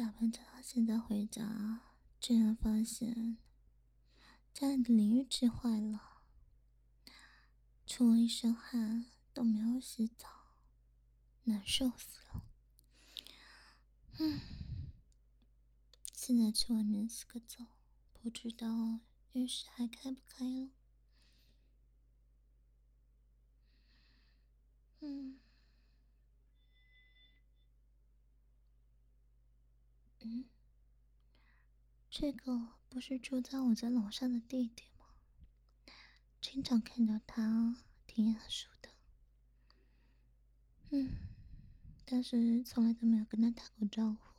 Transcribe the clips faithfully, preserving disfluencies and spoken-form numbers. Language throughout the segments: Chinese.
加班加到现在回家，居然发现家里的淋浴器坏了，出了一身汗都没有洗澡，难受死了。嗯，现在去外面洗个澡，不知道浴室还开不开了。嗯嗯，这个不是住在我家楼上的弟弟吗？经常看到他，挺眼熟的。嗯，但是从来都没有跟他打过招呼。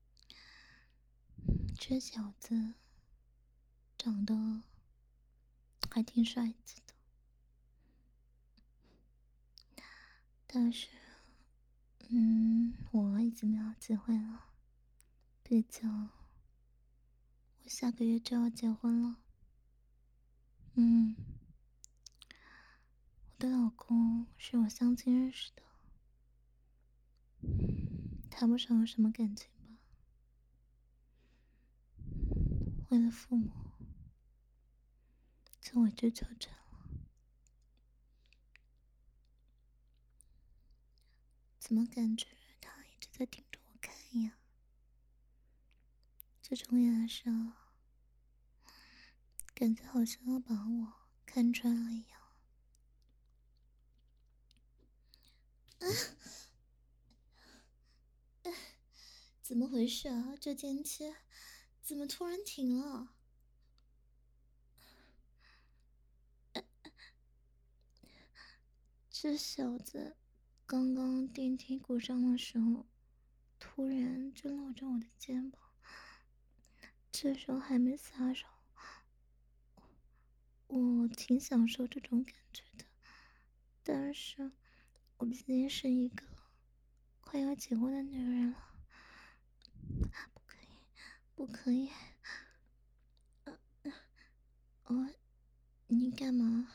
这小子长得还挺帅气的，但是，嗯，我已经没有机会了，毕竟我下个月就要结婚了。嗯，我的老公是我相亲认识的，谈不上有什么感情吧。为了父母，就委曲求全了。怎么感觉他一直在盯着我看呀？这种眼神，感觉好像要把我看穿了一样。怎么回事啊？这电梯怎么突然停了？这小子刚刚电梯故障的时候，突然就搂着我的肩膀，这时候还没撒手，我挺享受这种感觉的。但是，我毕竟是一个快要结婚的女人了，不可以，不可以。哦，你干嘛？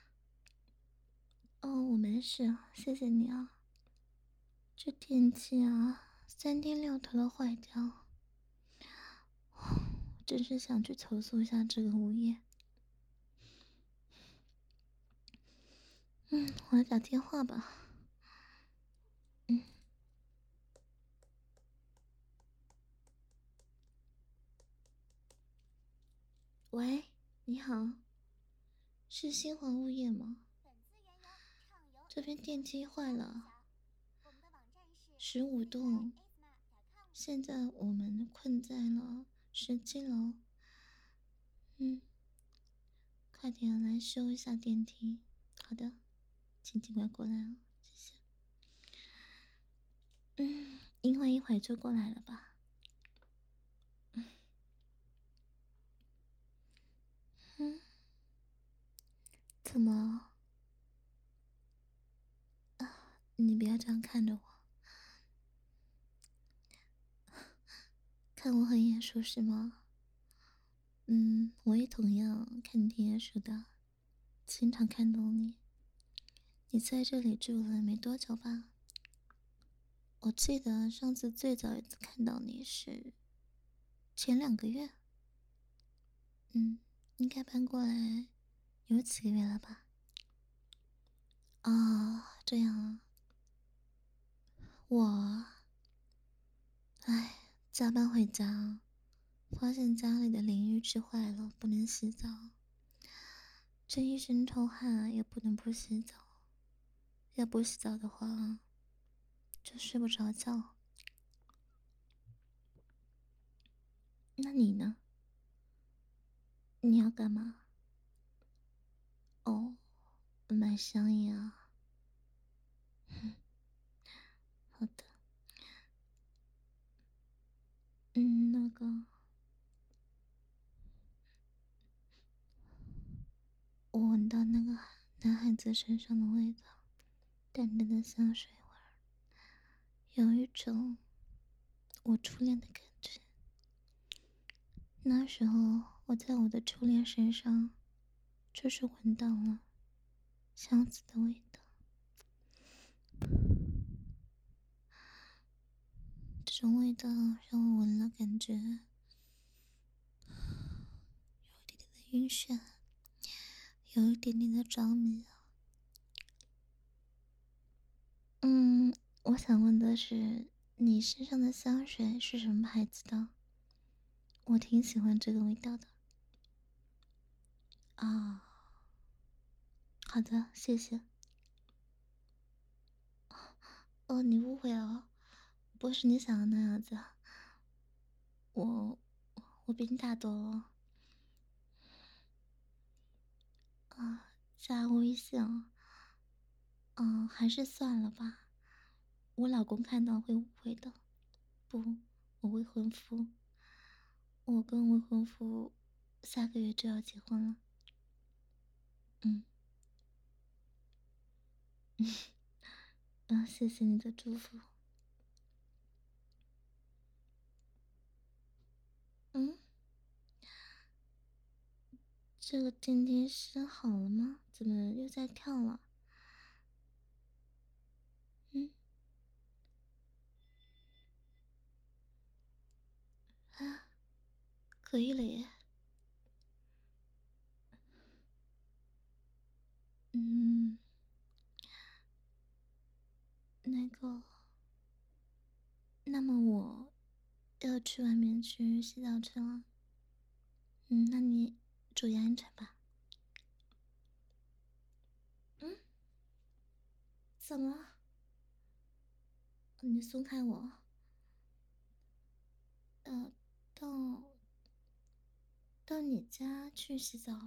哦，我没事啊，谢谢你啊。这电器啊，三天两头的坏掉，真是想去投诉一下这个物业。嗯，我来打电话吧。嗯，喂，你好，是新华物业吗？这边电梯坏了，十五栋，现在我们困在了十七楼。嗯，快点来修一下电梯。好的，请尽快过来哦，谢谢。嗯，一会一会就过来了吧。嗯，怎么了？啊，你不要这样看着我，看我很眼熟是吗？嗯，我也同样看你挺眼熟的，经常看到你。你在这里住了没多久吧？我记得上次最早一次看到你是前两个月。嗯，应该搬过来有几个月了吧？啊，这样啊。我，唉，加班回家，发现家里的淋浴器坏了，不能洗澡。这一身臭汗也不能不洗澡，要不洗澡的话就睡不着觉。那你呢？你要干嘛？哦，买香烟啊。好的。嗯，那个，我闻到那个男孩子身上的味道，淡淡的香水味儿，有一种我初恋的感觉。那时候我在我的初恋身上，就是闻到了相似的味道。这种味道让我闻了感觉有一点点的晕眩，有一点点的着迷啊。嗯，我想问的是，你身上的香水是什么牌子的？我挺喜欢这个味道的。啊，好的，谢谢。哦，你误会了，不是你想的那样子。我我比你大多了。啊，加微信啊。嗯，还是算了吧，我老公看到会误会的。不，我未婚夫，我跟未婚夫下个月就要结婚了。嗯嗯，谢谢你的祝福。嗯，这个电电视好了吗？怎么又在跳了？嗯，啊，可以了耶。嗯，那个，那么我要去外面去洗澡去了。嗯，那你注意安全吧。嗯，怎么了？你松开我。呃，到到你家去洗澡，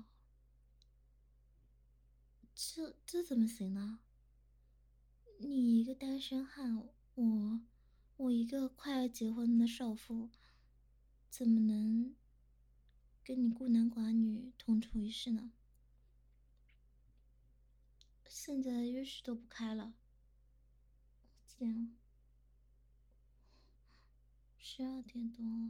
这这怎么行呢？你一个单身汉，我我一个快要结婚的少妇，怎么能跟你孤男寡女同处一室呢？现在浴室都不开了，几点了？十二点多了。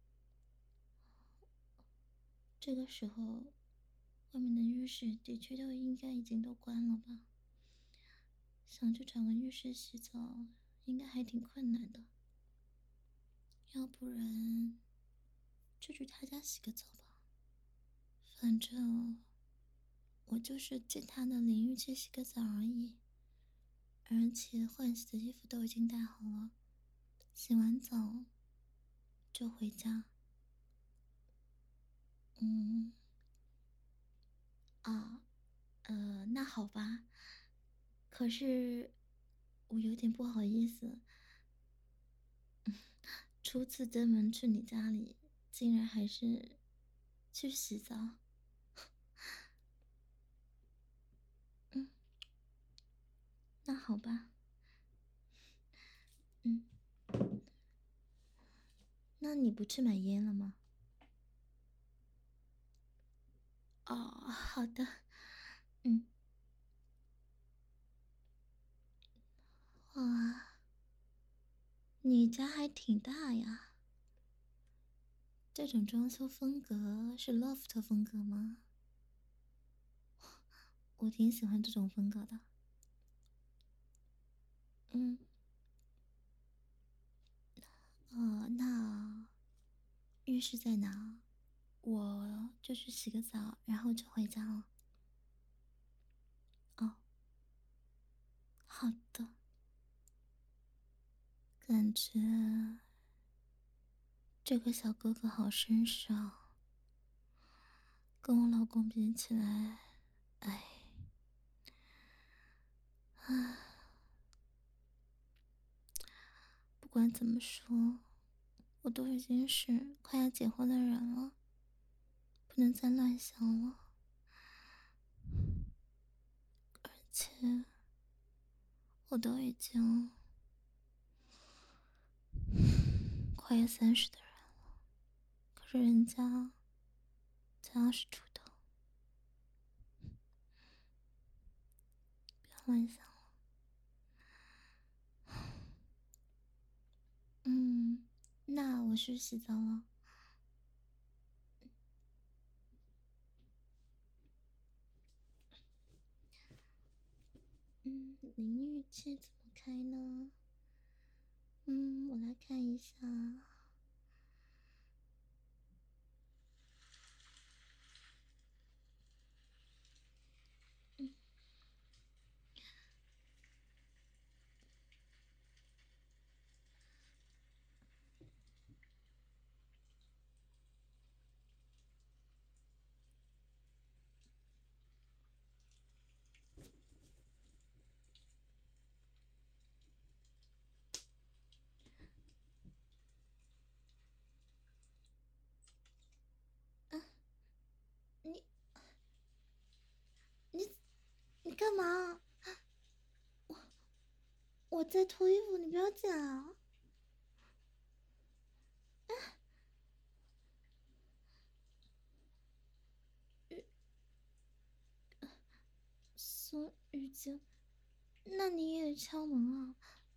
这个时候，外面的浴室的确都应该已经都关了吧？想去找个浴室洗澡，应该还挺困难的。要不然就去他家洗个澡吧。反正我就是借他的淋浴去洗个澡而已，而且换洗的衣服都已经带好了，洗完澡就回家。嗯，啊，呃，那好吧。可是我有点不好意思，初次登门去你家里，竟然还是去洗澡。嗯，那好吧。嗯，那你不去买烟了吗？哦，好的。嗯，哇，你家还挺大呀。这种装修风格是 loft 风格吗？我挺喜欢这种风格的。嗯，哦，那浴室在哪？我就去洗个澡，然后就回家了。哦，好的。感觉这个小哥哥好绅士啊，跟我老公比起来，哎，唉，不管怎么说，我都已经是快要结婚的人了，不能再乱想了。而且我都已经快要三十的人了，可是人家才二十出头，不要乱想了。嗯，那我去洗澡了。嗯，淋浴器怎么开呢？嗯，我来看一下。 嘛？我我在脱衣服，你不要剪啊！啊，浴送浴巾，那你也敲门啊？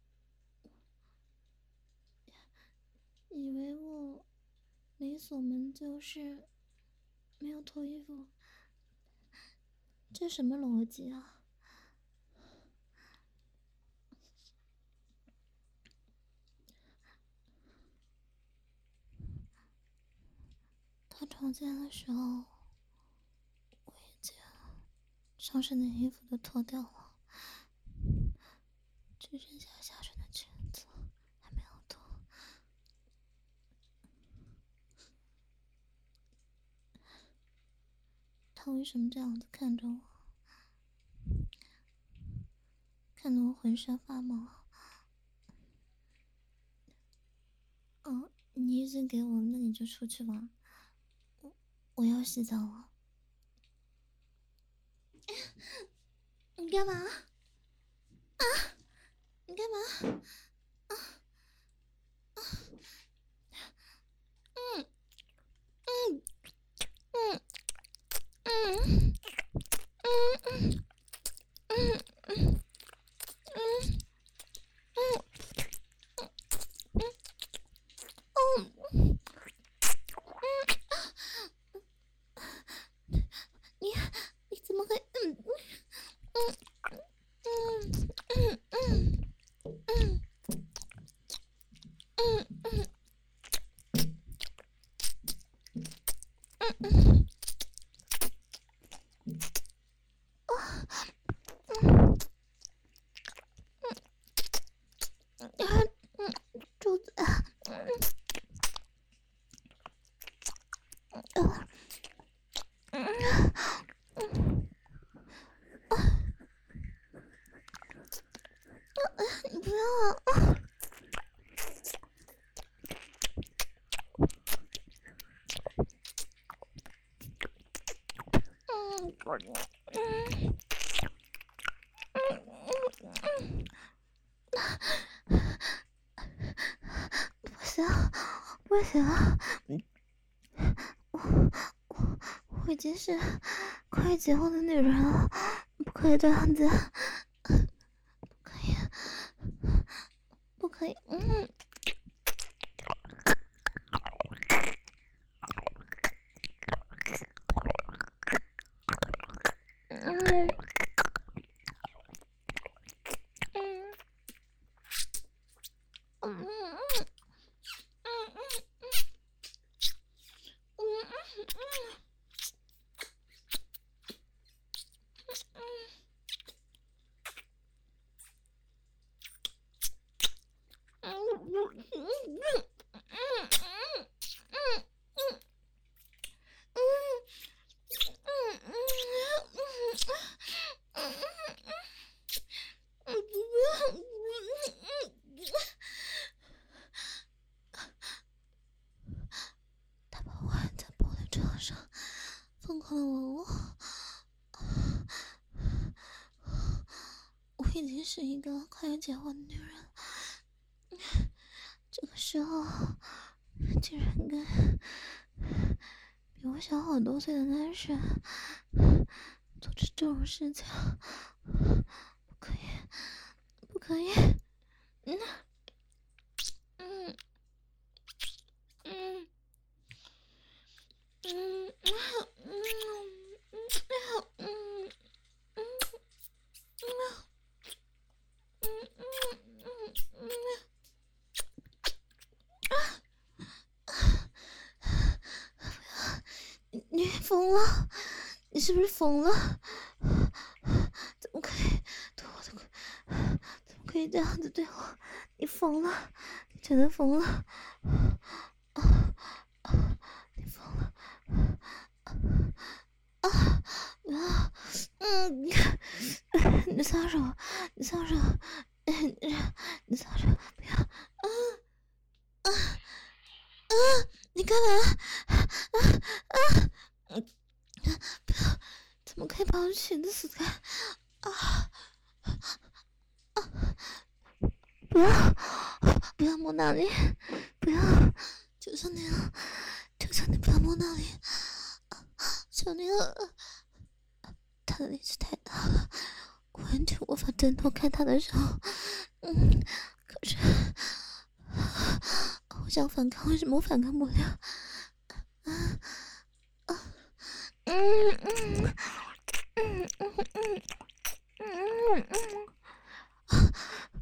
以为我没锁门就是没有脱衣服，这什么逻辑啊？到床间的时候，我已经上身的衣服都脱掉了，只剩下下身的裙子还没有脱。他为什么这样子看着我？看得我浑身发毛。哦，你已经给我，那你就出去吧。我我要洗澡了。你干嘛？啊！你干嘛？啊啊！嗯嗯嗯嗯嗯嗯嗯嗯嗯嗯嗯嗯你你怎么会？嗯嗯嗯嗯嗯嗯嗯嗯嗯嗯嗯嗯嗯，肚子，嗯嗯嗯嗯，你不要啊！嗯嗯嗯嗯，不行不行，我我我已经是快结婚的女人了，不可以这样子，不可以不可以，嗯。嗯嗯嗯嗯嗯嗯嗯嗯嗯嗯嗯他把我按在玻璃窗上，疯狂的吻我。我已经是一个快要结婚的女人了，这个时候竟然跟比我小好多岁的男生做出这种事情，不可以，不可以。嗯嗯嗯嗯嗯嗯嗯你你疯了？你是不是疯了？怎么可以对我的？怎么可以这样子对我？你疯了？你真的疯了？你疯了？啊啊！嗯，你撒手，你撒手，你你撒手，不要！啊啊啊！你干嘛？啊啊！不要！怎么可以把我裙子撕开？ 啊啊！不要不要摸那里，不要！求求你了，求求你不要摸那里，求你了！他的力气太大了，完全无法挣脱开他的手。嗯，可是我想反抗，为什么我反抗不了？啊啊！嗯嗯嗯嗯嗯嗯嗯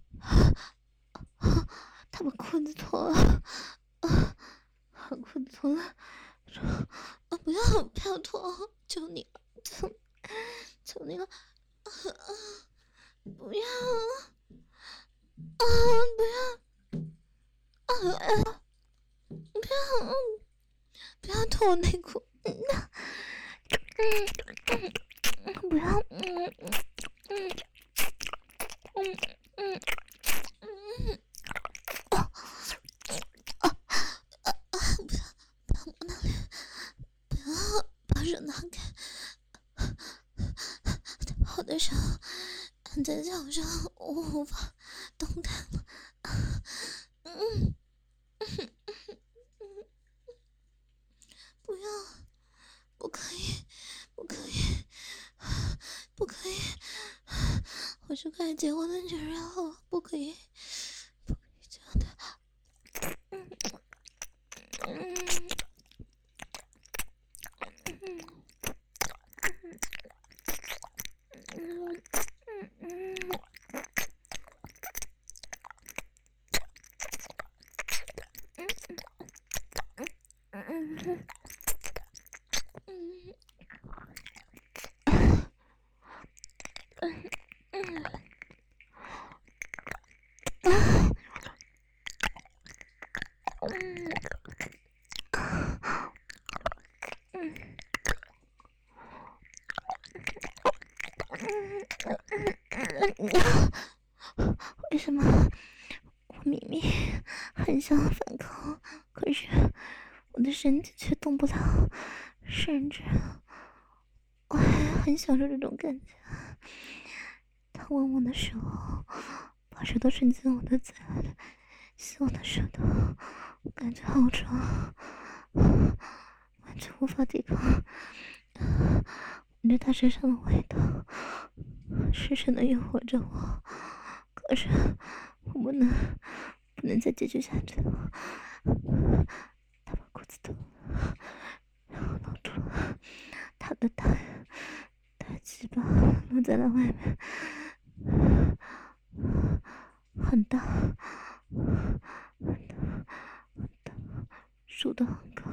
嗯，他把裤子脱了，啊，把裤子脱了，说啊不要不要脱，求你了，求求你了，啊啊不要啊不要啊啊不要不要脱我内裤，嗯嗯嗯不要嗯嗯嗯嗯嗯嗯啊啊啊啊不要不要摸那里，不要把手拿开，我的手按在脚上，我无法动弹了，嗯嗯不要，不可以，不可以，不可以！我是快结婚的女人了，不可以，不可以这样的。嗯嗯嗯嗯嗯嗯嗯嗯。为什么我明明很想反抗，可是我的身体却动不了，甚至我还很享受这种感觉。他吻我的手，把舌头伸进我的嘴里，吸我的舌头，我感觉好爽，完全无法抵抗。闻着他身上的味道，深深的诱惑着我。可是我不能，不能再继续下去了。他把裤子脱了，然后露出了他的大大鸡巴露在了外面，很大，很大，很大，竖得很高。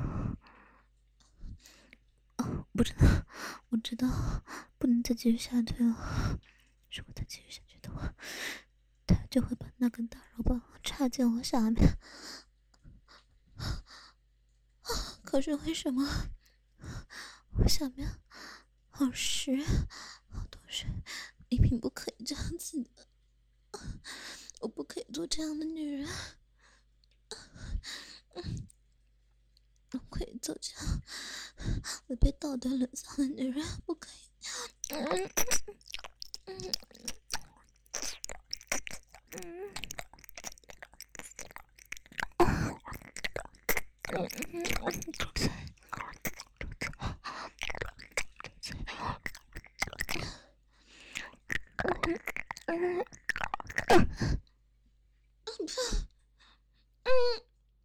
哦，不知道，我知道，不能再继续下去了。如果再继续下去的话，他就会把那根大肉棒插进我下面。可是为什么我下面好湿，好多水？明明不可以这样子的，我不可以做这样的女人，不可以做这样违背道德沦丧的女人，不可以。嗯嗯嗯嗯嗯。嗯嗯不要，嗯，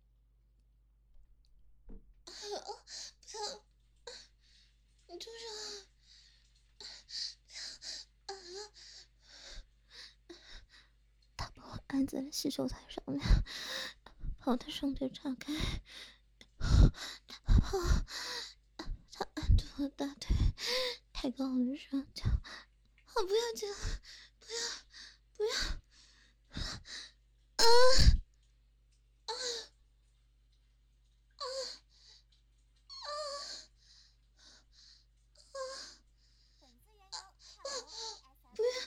不要，你住手！他把我按在了洗手台上面，把我的双腿岔开，他他按住我大腿，抬高我的双脚，我不要这样，不要，不要，啊啊啊啊！不要！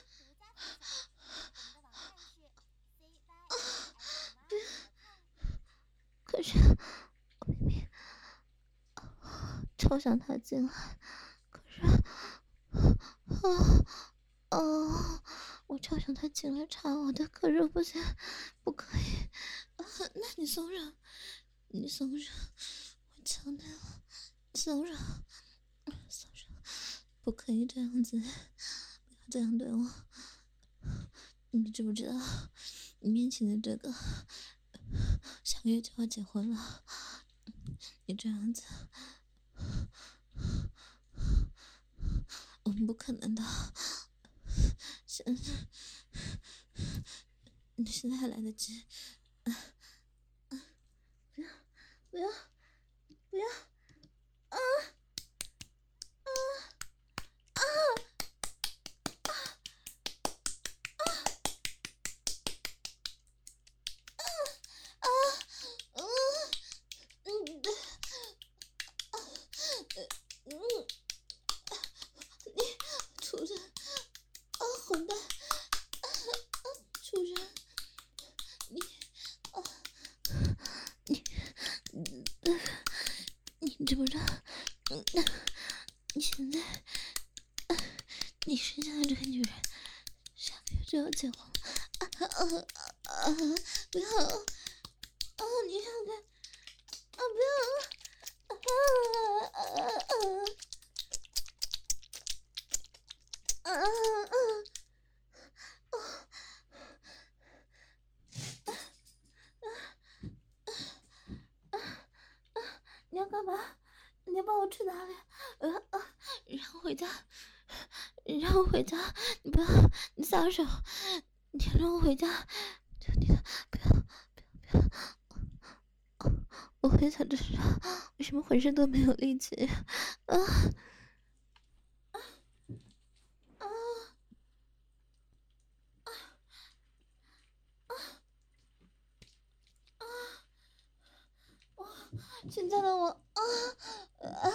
不要！可是我明明超想他进来，可是啊哦，我超想他进来插我的，可是不行，不可以。啊，那你松手，你松手，我求你了，松手，松手，不可以这样子，不要这样对我。你知不知道，你面前的这个下个月就要结婚了，你这样子，我们不可能的。现你现在还来得及，啊啊！不要，不要，不要！啊啊啊啊啊啊！嗯嗯啊嗯，你出人啊，混蛋！啊啊，出人！你啊，你你你知不知道？嗯，你现在，啊，你身上的这个女人，下个月就要结婚了。啊啊啊啊！不要！啊，你让开！啊，不要！啊啊啊啊啊啊！啊你要干嘛？你要把我去哪里？呃啊！让我回家！让我回家！你不要！你撒手！你让我回家！求你了，不要！不要！不要！我回想着是为什么浑身都没有力气？啊啊啊啊啊啊！我现在的我啊啊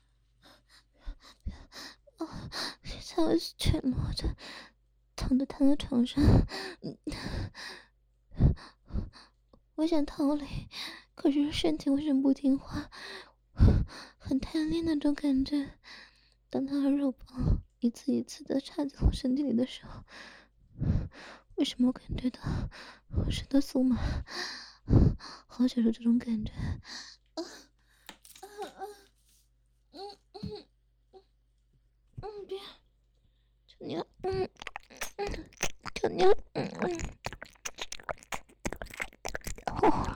啊！现在我是全裸着，躺着躺在床上，我想逃离，可是身体为什么不听话？很贪恋那种感觉。当他的肉棒一次一次的插进我身体里的时候，为什么我感觉到我身的酥麻？好享受这种感觉。啊啊啊！嗯嗯嗯嗯，别，求你了，嗯嗯，求你了，嗯嗯。哦。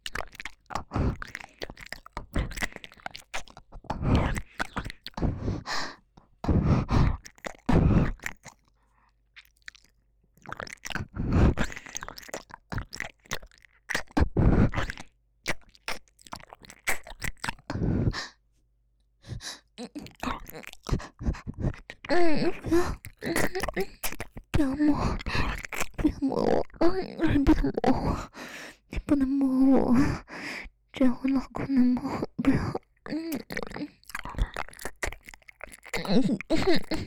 嗯，不要，嗯嗯，不要摸，不要摸我，嗯，你不能摸我，你不能摸我，只有我老公能摸我，不要，嗯嗯嗯嗯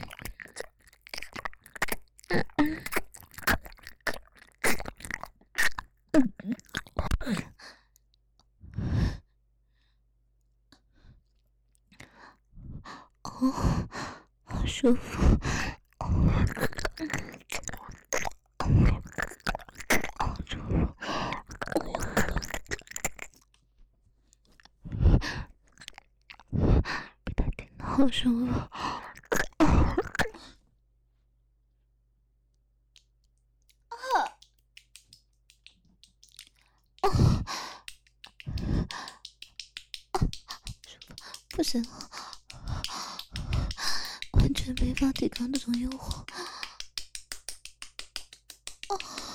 嗯嗯哦，好舒服，哦，好舒服，被他听到好舒服。不行了，完全没法抵抗这种诱惑。哦，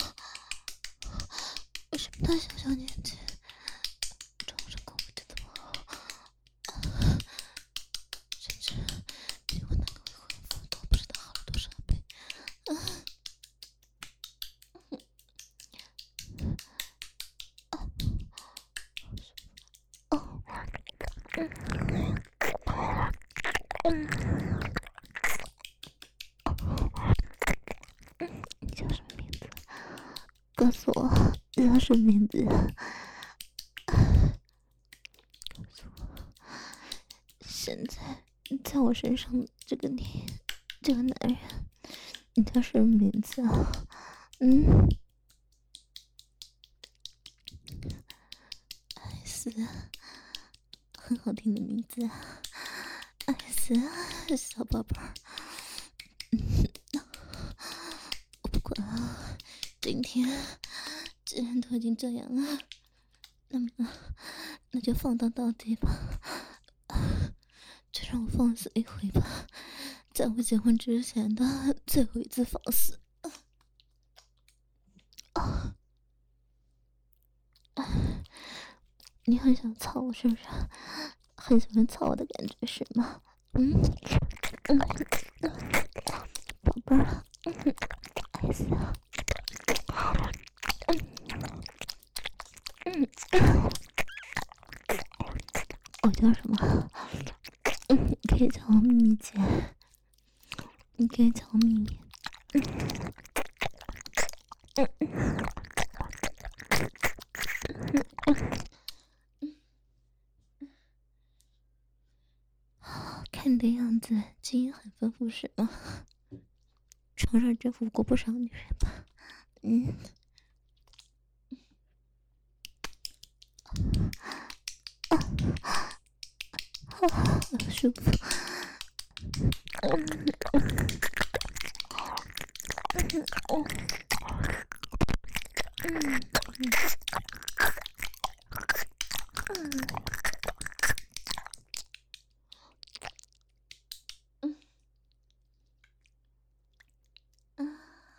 为什么他小小年纪，床上功夫就这么好？甚至比我那个未婚夫都不知道好了多少倍。啊！哦，嗯嗯。你叫什么名字？告诉我，你叫什么名字？告诉我，现在在我身上这个你，这个男人， 你叫什么名字啊？嗯 ，S，很好听的名字啊 ，S，小宝贝儿。我不管啊，今天既然都已经这样了，那么那就放荡到底吧，就让我放肆一回吧，在我结婚之前的最后一次放肆。啊，你很想操我是不是？很喜欢操我的感觉是吗？嗯嗯，宝贝儿，爱死了。嗯嗯，我叫什么？嗯，你可以叫我咪咪姐，你可以叫我咪咪。嗯嗯嗯嗯嗯，看你的样子，经验很丰富是吗？床上征服过不少女人吧？嗯，啊，好舒服。嗯嗯嗯嗯嗯嗯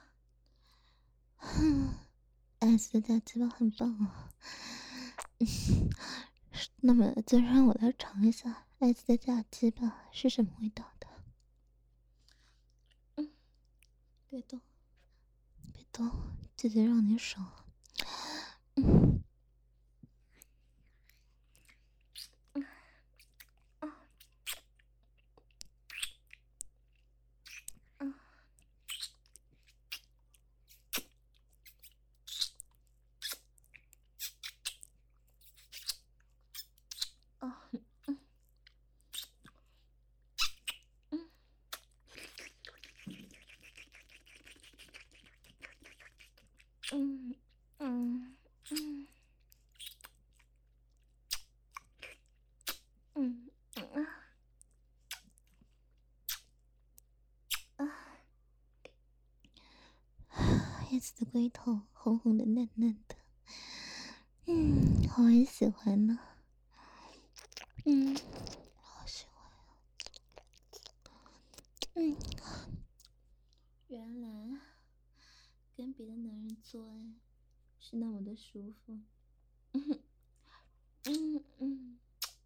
嗯，S 的假鸡巴很棒啊！那么就让我来尝一下 S 的假鸡巴是什么味道的。嗯，别动，别动，姐姐让你爽。嗯嗯啊啊啊！嗯嗯嗯嗯嗯嗯嗯啊！叶子的龟头红红的、嫩嫩的，嗯，我很喜欢呢。嗯，好喜欢呀。嗯，原来跟别的男人做爱是那么的舒服。嗯嗯嗯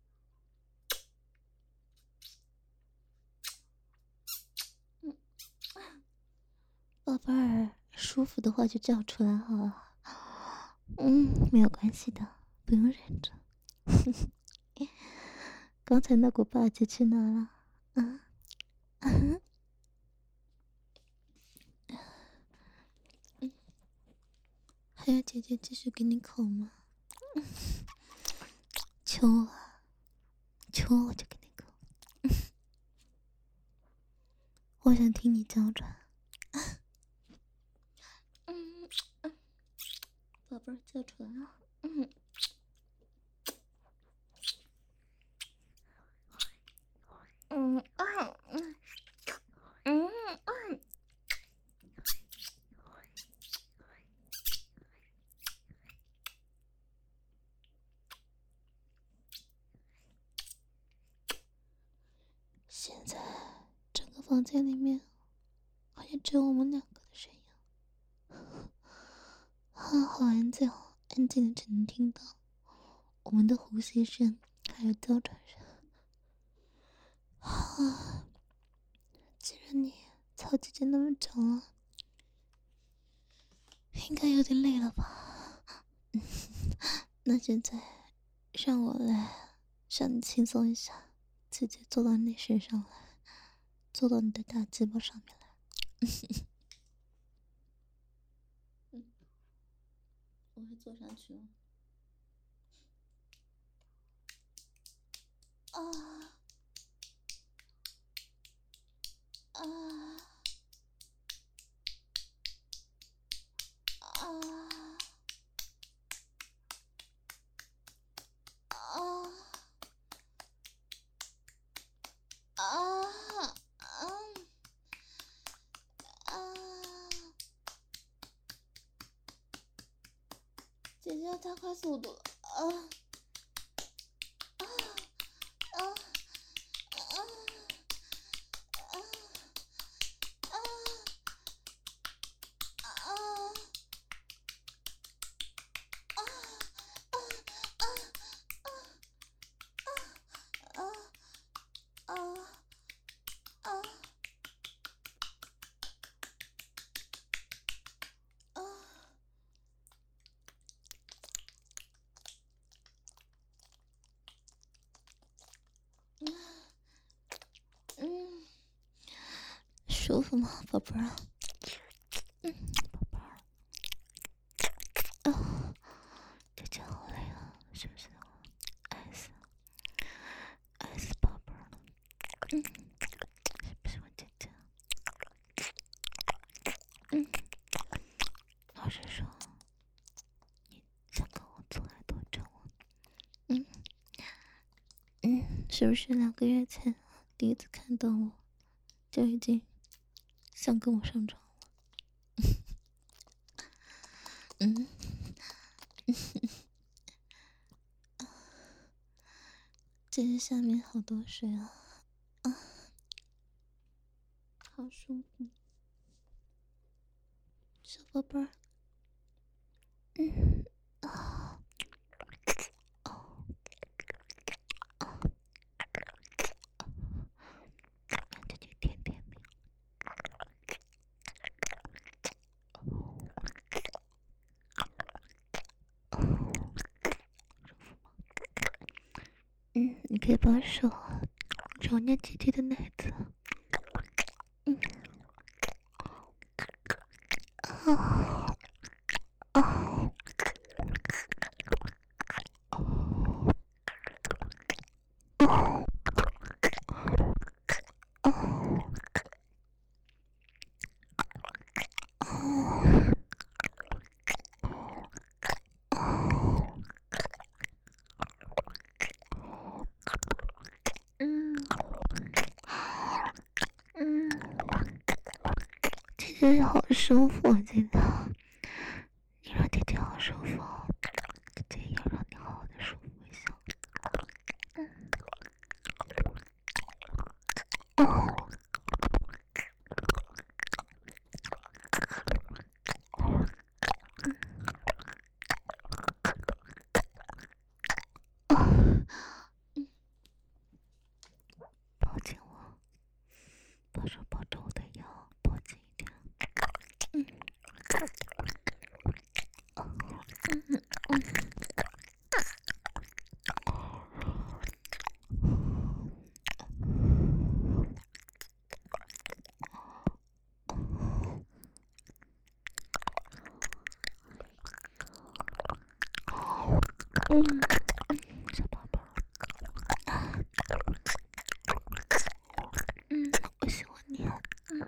嗯，宝贝儿，舒服的话就叫出来好了。嗯，没有关系的，不用忍着。刚才那股霸气去哪了？啊啊！嗯，还要姐姐继续给你口吗？求我，求我，我就给你口。我想听你叫喘。嗯嗯，宝贝儿叫出来了。嗯嗯啊嗯嗯嗯。现在整个房间里面好像只有我们两个的声音，啊，好安静，安静的只能听到我们的呼吸声，还有叫喘声。啊，既然你操姐姐那么久了，应该有点累了吧？那现在让我来让你轻松一下，姐姐坐到你身上来，坐到你的大鸡巴上面来。嗯，我会坐上去哦。啊啊加快速度了啊啊啊啊啊啊啊！嗯，舒服吗，宝贝儿？嗯，宝贝儿。啊，姐姐好累啊，是不是？爱死，爱死宝贝儿了。嗯，是不是我姐姐？嗯，老实说，你想跟我做爱多久啊？嗯嗯，是不是两个月前第一次看到我，就已经想跟我上床了？嗯。姐姐下面好多水啊，啊，好舒服，小宝贝儿。嗯啊哦哦，让姐姐舔舔你。嗯，你可以把手揉捏姐姐的奶子。嗯，啊啊啊啊啊！嗯嗯，姐姐好舒服，姐姐，你让姐姐好舒服，姐姐也要让你好好的舒服一下。嗯，哦，哦，抱紧我，把手抱着我的腰，抱紧一点。嗯，嗯嗯嗯，小宝宝，嗯，我喜欢你。嗯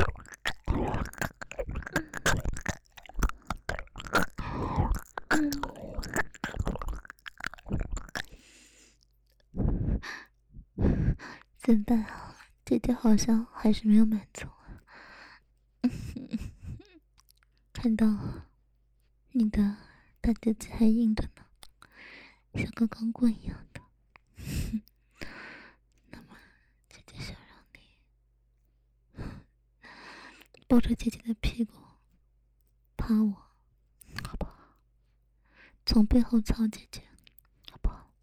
嗯，怎么办啊？姐姐好像还是没有满足啊。看到你的大姐姐还硬着呢，像个钢棍一样的。那么，姐姐想让你抱着姐姐的屁股趴我，好不好？从背后操姐姐，好不好？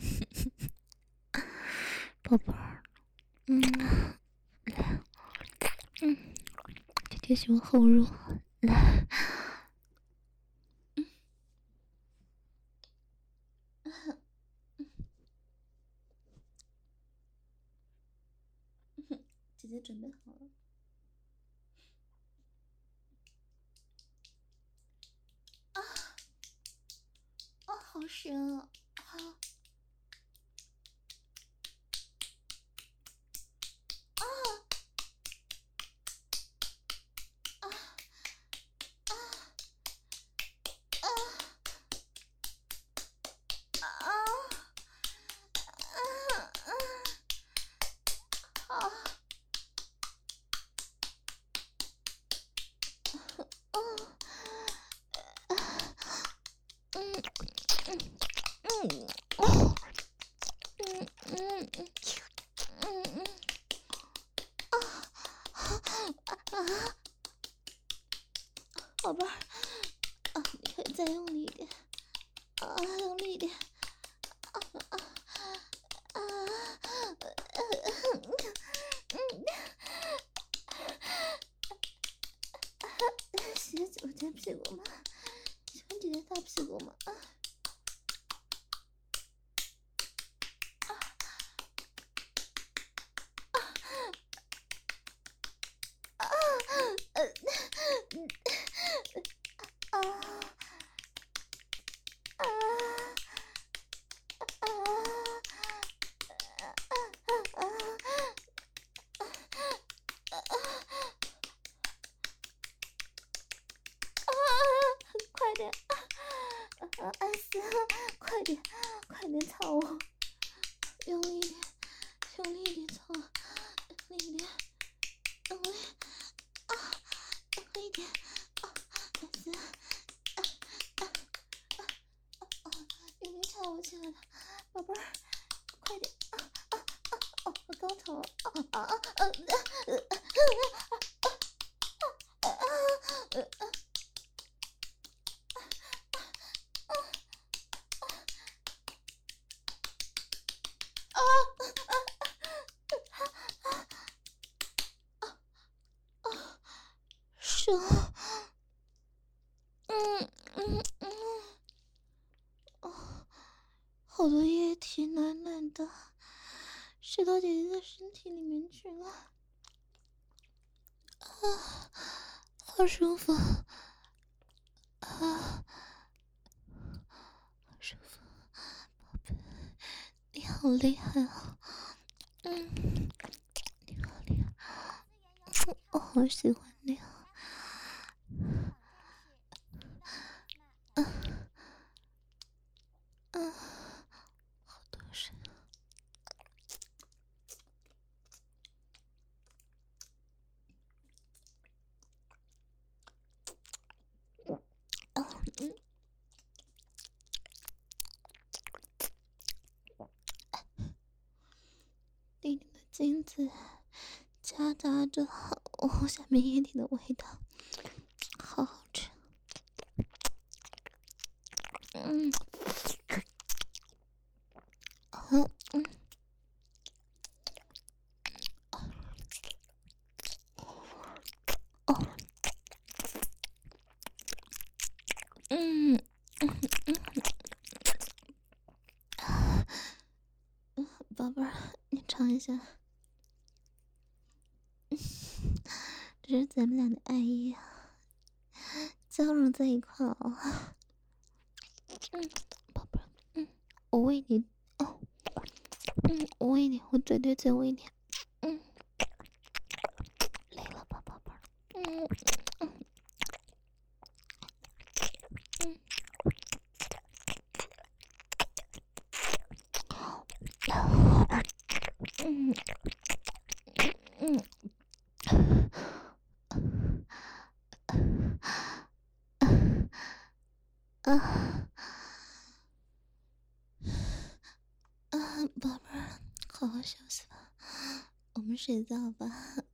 宝贝儿，嗯，来，嗯，姐姐喜欢后入，来，姐姐准备好了。啊啊，好深啊！好啊啊啊啊啊啊啊！嗯， 姐屁股吗？喜欢姐姐大屁股吗？啊啊啊呃啊啊啊啊！快点！啊，艾斯，快点，快点操我！用力一点，用力一点操，用力一点，用力啊，用力一点啊，艾斯，啊啊啊啊！用力操我，亲爱的宝贝儿，快点啊啊啊！哦，我高潮了啊啊啊啊！呃呃呃呃呃。手，嗯嗯嗯，哦，好多液体暖暖的，射到姐姐的身体里面去了，啊，好舒服，啊，好舒服，宝贝，你好厉害啊，嗯，你好厉害，我好喜欢你啊。嗯嗯，好多水啊！嗯嗯，弟弟的精子夹杂着我下面液体的味道，好好吃。嗯嗯嗯。哦，嗯嗯嗯，宝贝儿，你尝一下，这是咱们俩的爱意啊，交融在一块哦。嗯，宝贝儿，嗯，我喂你，哦，嗯，我喂你，我嘴对嘴喂你，嗯，累了吧，宝贝儿，嗯嗯嗯。嗯嗯啊啊，宝贝儿，好好休息吧，我们睡觉吧。